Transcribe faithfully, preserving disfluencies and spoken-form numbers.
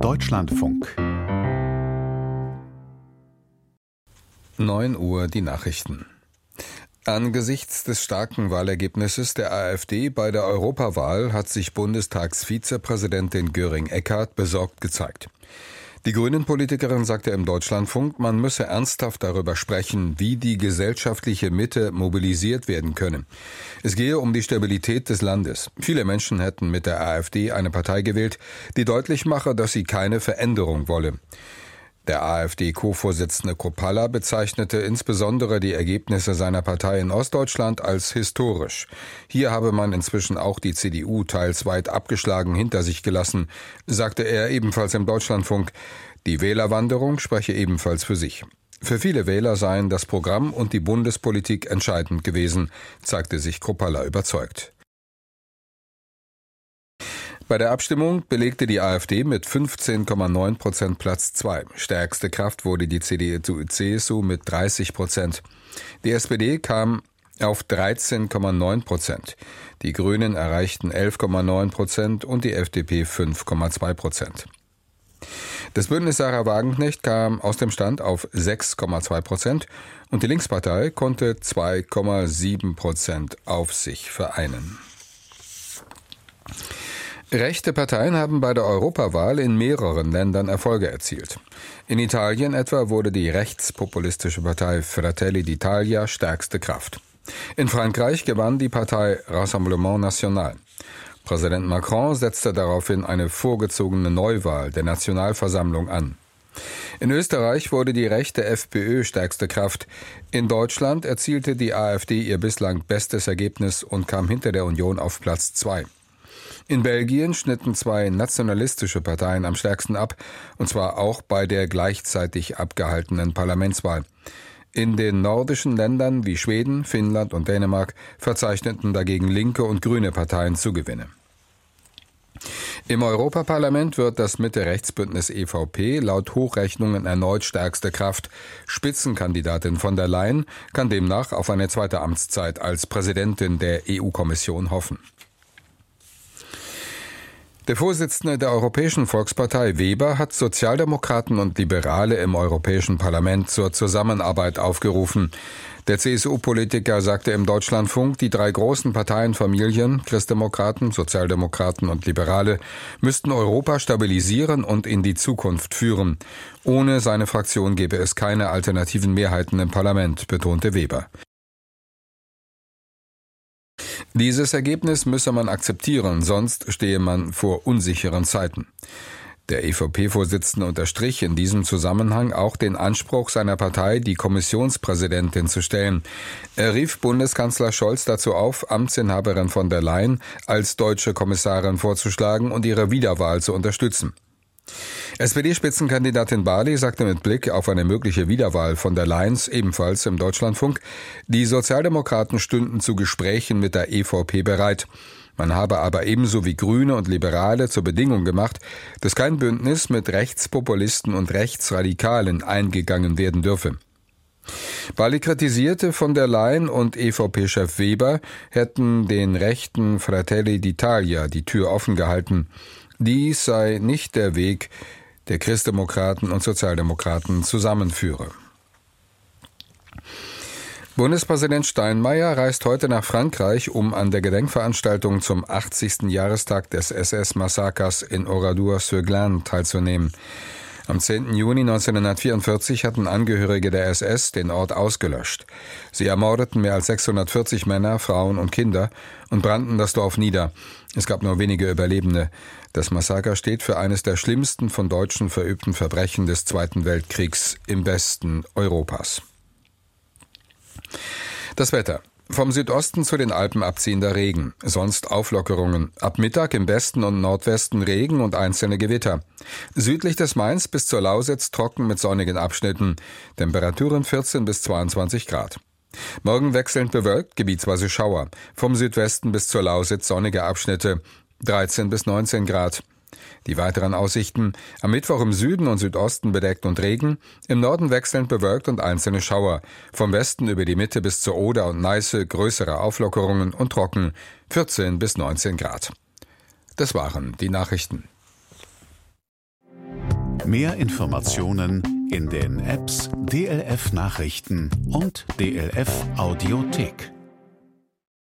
Deutschlandfunk. neun Uhr die Nachrichten. Angesichts des starken Wahlergebnisses der AfD bei der Europawahl hat sich Bundestagsvizepräsidentin Göring-Eckardt besorgt gezeigt. Die Grünen-Politikerin sagte im Deutschlandfunk, man müsse ernsthaft darüber sprechen, wie die gesellschaftliche Mitte mobilisiert werden könne. Es gehe um die Stabilität des Landes. Viele Menschen hätten mit der AfD eine Partei gewählt, die deutlich mache, dass sie keine Veränderung wolle. Der AfD-Co-Vorsitzende Kropalla bezeichnete insbesondere die Ergebnisse seiner Partei in Ostdeutschland als historisch. Hier habe man inzwischen auch die C D U teils weit abgeschlagen hinter sich gelassen, sagte er ebenfalls im Deutschlandfunk. Die Wählerwanderung spreche ebenfalls für sich. Für viele Wähler seien das Programm und die Bundespolitik entscheidend gewesen, zeigte sich Kropalla überzeugt. Bei der Abstimmung belegte die AfD mit fünfzehn Komma neun Prozent Platz zwei. Stärkste Kraft wurde die C D U C S U mit dreißig Prozent. Die S P D kam auf dreizehn Komma neun Prozent. Die Grünen erreichten elf Komma neun Prozent und die F D P fünf Komma zwei Prozent. Das Bündnis Sarah Wagenknecht kam aus dem Stand auf sechs Komma zwei Prozent und die Linkspartei konnte zwei Komma sieben Prozent auf sich vereinen. Rechte Parteien haben bei der Europawahl in mehreren Ländern Erfolge erzielt. In Italien etwa wurde die rechtspopulistische Partei Fratelli d'Italia stärkste Kraft. In Frankreich gewann die Partei Rassemblement National. Präsident Macron setzte daraufhin eine vorgezogene Neuwahl der Nationalversammlung an. In Österreich wurde die rechte FPÖ stärkste Kraft. In Deutschland erzielte die AfD ihr bislang bestes Ergebnis und kam hinter der Union auf Platz zwei. In Belgien schnitten zwei nationalistische Parteien am stärksten ab, und zwar auch bei der gleichzeitig abgehaltenen Parlamentswahl. In den nordischen Ländern wie Schweden, Finnland und Dänemark verzeichneten dagegen linke und grüne Parteien Zugewinne. Im Europaparlament wird das Mitte-Rechts-Bündnis E V P laut Hochrechnungen erneut stärkste Kraft. Spitzenkandidatin von der Leyen kann demnach auf eine zweite Amtszeit als Präsidentin der E U-Kommission hoffen. Der Vorsitzende der Europäischen Volkspartei Weber hat Sozialdemokraten und Liberale im Europäischen Parlament zur Zusammenarbeit aufgerufen. Der C S U-Politiker sagte im Deutschlandfunk, die drei großen Parteienfamilien, Christdemokraten, Sozialdemokraten und Liberale, müssten Europa stabilisieren und in die Zukunft führen. Ohne seine Fraktion gäbe es keine alternativen Mehrheiten im Parlament, betonte Weber. Dieses Ergebnis müsse man akzeptieren, sonst stehe man vor unsicheren Zeiten. Der E V P-Vorsitzende unterstrich in diesem Zusammenhang auch den Anspruch seiner Partei, die Kommissionspräsidentin zu stellen. Er rief Bundeskanzler Scholz dazu auf, Amtsinhaberin von der Leyen als deutsche Kommissarin vorzuschlagen und ihre Wiederwahl zu unterstützen. S P D-Spitzenkandidatin Barley sagte mit Blick auf eine mögliche Wiederwahl von der Leyen ebenfalls im Deutschlandfunk, die Sozialdemokraten stünden zu Gesprächen mit der E V P bereit. Man habe aber ebenso wie Grüne und Liberale zur Bedingung gemacht, dass kein Bündnis mit Rechtspopulisten und Rechtsradikalen eingegangen werden dürfe. Barley kritisierte, von der Leyen und E V P-Chef Weber hätten den rechten Fratelli d'Italia die Tür offen gehalten. Dies sei nicht der Weg, der Christdemokraten und Sozialdemokraten zusammenführe. Bundespräsident Steinmeier reist heute nach Frankreich, um an der Gedenkveranstaltung zum achtzigsten Jahrestag des S S-Massakers in Oradour-sur-Glane teilzunehmen. Am zehnten Juni neunzehnhundertvierundvierzig hatten Angehörige der S S den Ort ausgelöscht. Sie ermordeten mehr als sechshundertvierzig Männer, Frauen und Kinder und brannten das Dorf nieder. Es gab nur wenige Überlebende. Das Massaker steht für eines der schlimmsten von Deutschen verübten Verbrechen des Zweiten Weltkriegs im Westen Europas. Das Wetter. Vom Südosten zu den Alpen abziehender Regen, sonst Auflockerungen. Ab Mittag im Westen und Nordwesten Regen und einzelne Gewitter. Südlich des Mains bis zur Lausitz trocken mit sonnigen Abschnitten. Temperaturen vierzehn bis zweiundzwanzig Grad. Morgen wechselnd bewölkt, gebietsweise Schauer. Vom Südwesten bis zur Lausitz sonnige Abschnitte, dreizehn bis neunzehn Grad. Die weiteren Aussichten: am Mittwoch im Süden und Südosten bedeckt und Regen, im Norden wechselnd bewölkt und einzelne Schauer, vom Westen über die Mitte bis zur Oder und Neiße größere Auflockerungen und trocken, vierzehn bis neunzehn Grad. Das waren die Nachrichten. Mehr Informationen in den Apps D L F Nachrichten und D L F Audiothek.